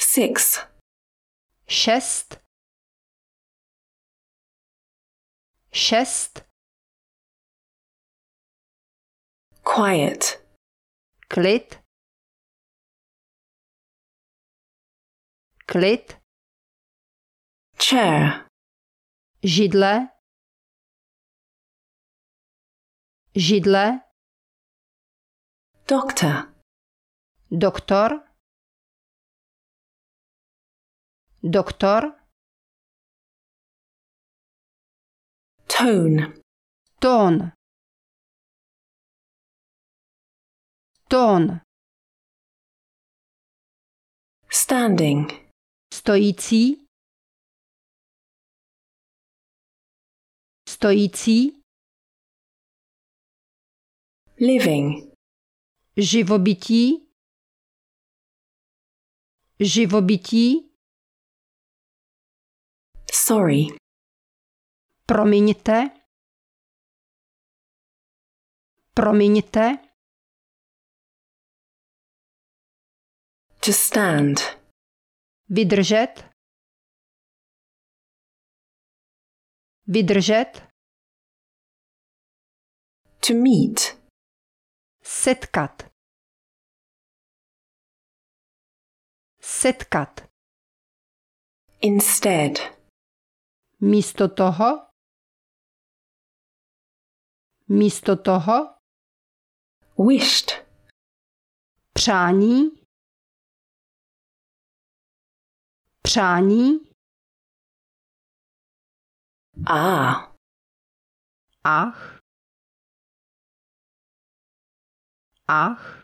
6. 6. 6. Quiet. Klid. Klid. Chair. Židle. Židle. Doctor. Doktor. Doktor. Tone. Tón. Tón. Standing. Stojící. Stojící. Living. Živobytí. Živobytí. Sorry. Promiňte. Promiňte. To stand. Vydržet. Vydržet. To meet. Setkat. Setkat. Instead. Místo toho. Místo toho. Wished. Přání. Přání. Ah. Ach. Ach.